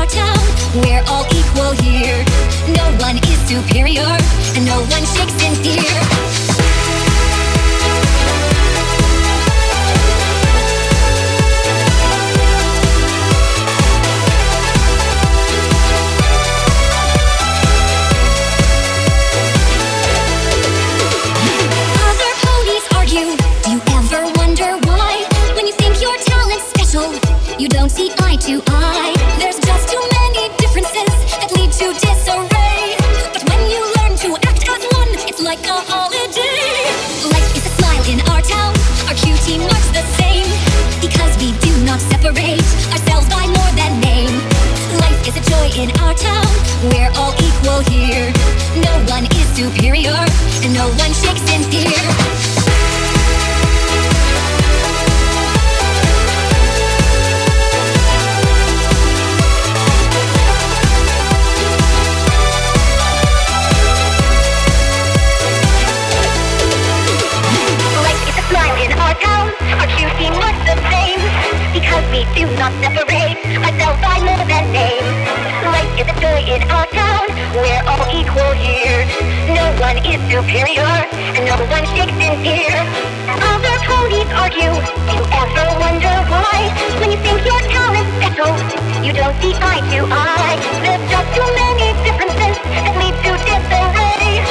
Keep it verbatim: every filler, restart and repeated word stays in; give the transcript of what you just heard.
our town. We're all equal here. No one is superior, and no one shakes in fear. You don't see eye to eye. There's just too many differences that lead to disarray. But when you learn to act as one, it's like a holiday. Life is a smile in our town. Our cutie marks the same. Because we do not separate ourselves by more than name. Life is a joy in our town. We're all equal here. No one is superior, and no one shakes in fear. Because we do not separate ourselves by more than name. Life is a joy in our town. We're all equal here. No one is superior, and no one shakes in fear. Other ponies argue. Do you ever wonder why? When you think your talent's special, you don't see eye to eye. There's just too many differences that lead to disarray.